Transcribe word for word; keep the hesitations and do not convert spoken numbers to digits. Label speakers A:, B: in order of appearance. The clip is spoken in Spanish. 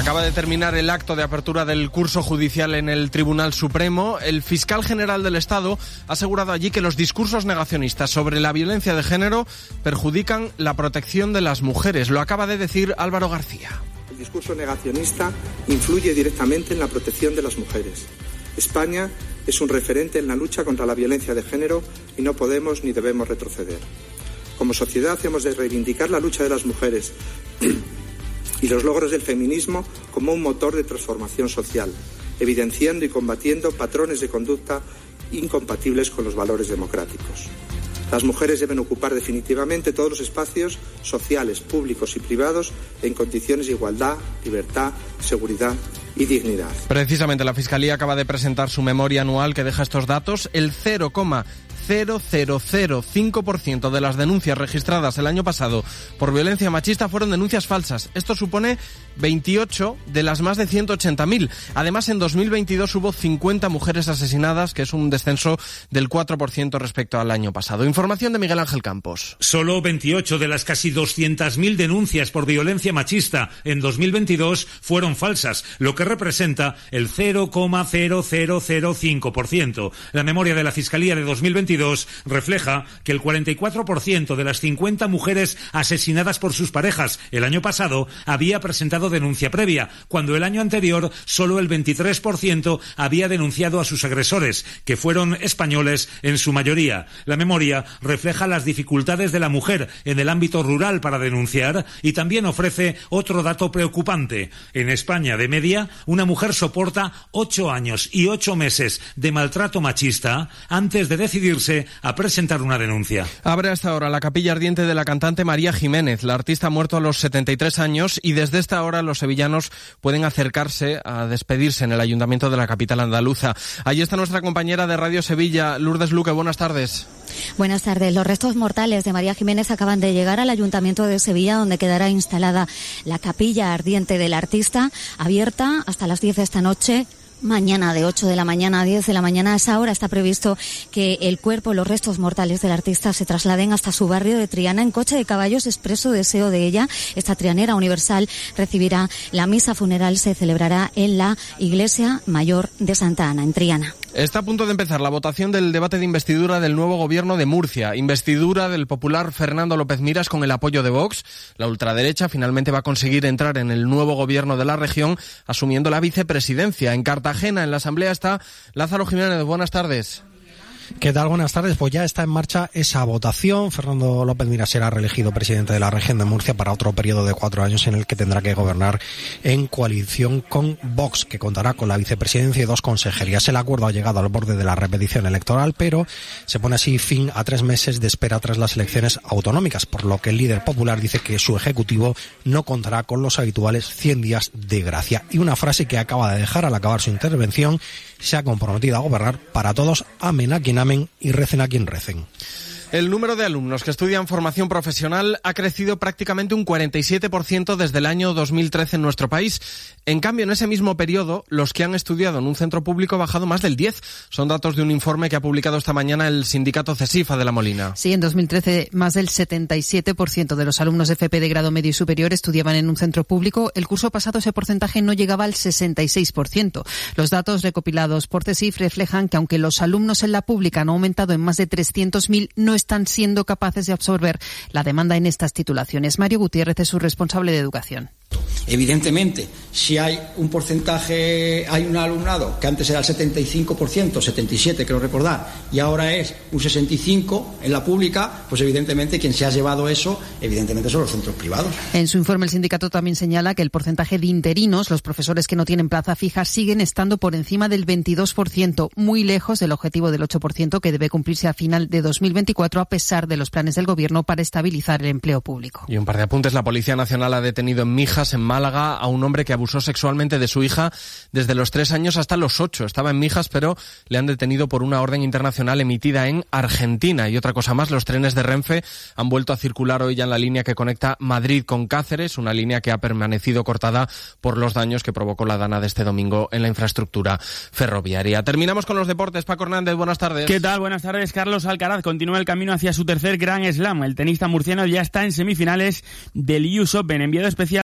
A: Acaba de terminar el acto de apertura del curso judicial en el Tribunal Supremo. El fiscal general del Estado ha asegurado allí que los discursos negacionistas sobre la violencia de género perjudican la protección de las mujeres. Lo acaba de decir Álvaro García.
B: El discurso negacionista influye directamente en la protección de las mujeres. España es un referente en la lucha contra la violencia de género y no podemos ni debemos retroceder. Como sociedad hemos de reivindicar la lucha de las mujeres y los logros del feminismo como un motor de transformación social, evidenciando y combatiendo patrones de conducta incompatibles con los valores democráticos. Las mujeres deben ocupar definitivamente todos los espacios sociales, públicos y privados en condiciones de igualdad, libertad, seguridad y dignidad.
A: Precisamente la Fiscalía acaba de presentar su memoria anual que deja estos datos. El cero coma cero cero cero cinco por ciento de las denuncias registradas el año pasado por violencia machista fueron denuncias falsas. Esto supone veintiocho de las más de ciento ochenta mil. Además, en dos mil veintidós hubo cincuenta mujeres asesinadas, que es un descenso del cuatro por ciento respecto al año pasado. Información de Miguel Ángel Campos.
C: Solo veintiocho de las casi doscientas mil denuncias por violencia machista en dos mil veintidós fueron falsas, lo que representa el cero coma cero cero cero cinco por ciento. La memoria de la Fiscalía de dos mil veintidós refleja que el cuarenta y cuatro por ciento de las cincuenta mujeres asesinadas por sus parejas el año pasado había presentado denuncia previa, cuando el año anterior solo el veintitrés por ciento había denunciado a sus agresores, que fueron españoles en su mayoría. La memoria refleja las dificultades de la mujer en el ámbito rural para denunciar y también ofrece otro dato preocupante. En España, de media, una mujer soporta ocho años y ocho meses de maltrato machista antes de decidirse a presentar una denuncia.
A: Abre hasta ahora la capilla ardiente de la cantante María Jiménez. La artista ha muerto a los setenta y tres años y desde esta hora los sevillanos pueden acercarse a despedirse en el ayuntamiento de la capital andaluza. Allí está nuestra compañera de Radio Sevilla, Lourdes Luque. Buenas tardes.
D: Buenas tardes. Los restos mortales de María Jiménez acaban de llegar al ayuntamiento de Sevilla, donde quedará instalada la capilla ardiente del artista, abierta hasta las diez de esta noche. Mañana de ocho de la mañana a diez de la mañana. A esa hora está previsto que el cuerpo, los restos mortales del artista se trasladen hasta su barrio de Triana en coche de caballos expreso deseo de ella. Esta trianera universal recibirá la misa funeral, se celebrará en la Iglesia Mayor de Santa Ana, en Triana.
A: Está a punto de empezar la votación del debate de investidura del nuevo gobierno de Murcia. Investidura del popular Fernando López Miras con el apoyo de Vox. La ultraderecha finalmente va a conseguir entrar en el nuevo gobierno de la región, asumiendo la vicepresidencia. En Cartagena, en la Asamblea, está Lázaro Jiménez. Buenas tardes.
E: ¿Qué tal? Buenas tardes. Pues ya está en marcha esa votación. Fernando López Miras será reelegido presidente de la región de Murcia para otro periodo de cuatro años en el que tendrá que gobernar en coalición con Vox, que contará con la vicepresidencia y dos consejerías. El acuerdo ha llegado al borde de la repetición electoral, pero se pone así fin a tres meses de espera tras las elecciones autonómicas, por lo que el líder popular dice que su ejecutivo no contará con los habituales cien días de gracia. Y una frase que acaba de dejar al acabar su intervención: se ha comprometido a gobernar para todos, amen a quien amen y recen a quien recen.
A: El número de alumnos que estudian formación profesional ha crecido prácticamente un cuarenta y siete por ciento desde el año dos mil trece en nuestro país. En cambio, en ese mismo periodo, los que han estudiado en un centro público ha bajado más del diez por ciento. Son datos de un informe que ha publicado esta mañana el sindicato CESIFA de La Molina.
F: Sí, en dos mil trece más del setenta y siete por ciento de los alumnos de F P de grado medio y superior estudiaban en un centro público. El curso pasado ese porcentaje no llegaba al sesenta y seis por ciento. Los datos recopilados por CESIF reflejan que aunque los alumnos en la pública han aumentado en más de trescientos mil, no están siendo capaces de absorber la demanda en estas titulaciones. Mario Gutiérrez es su responsable de educación.
G: Evidentemente, si hay un porcentaje, hay un alumnado que antes era el setenta y cinco por ciento, setenta y siete creo recordar, y ahora es un sesenta y cinco por ciento en la pública, pues evidentemente quien se ha llevado eso, evidentemente son los centros privados.
F: En su informe el sindicato también señala que el porcentaje de interinos, los profesores que no tienen plaza fija, siguen estando por encima del veintidós por ciento, muy lejos del objetivo del ocho por ciento que debe cumplirse a final de dos mil veinticuatro, a pesar de los planes del gobierno para estabilizar el empleo público.
A: Y un par de apuntes. La Policía Nacional ha detenido en Mijas, en Málaga, a un hombre que abusó sexualmente de su hija desde los tres años hasta los ocho. Estaba en Mijas, pero le han detenido por una orden internacional emitida en Argentina. Y otra cosa más, los trenes de Renfe han vuelto a circular hoy ya en la línea que conecta Madrid con Cáceres, una línea que ha permanecido cortada por los daños que provocó la dana de este domingo en la infraestructura ferroviaria. Terminamos con los deportes. Paco Hernández, buenas tardes.
H: ¿Qué tal? Buenas tardes. Carlos Alcaraz continúa el camino hacia su tercer Grand Slam. El tenista murciano ya está en semifinales del U S Open. Enviado especial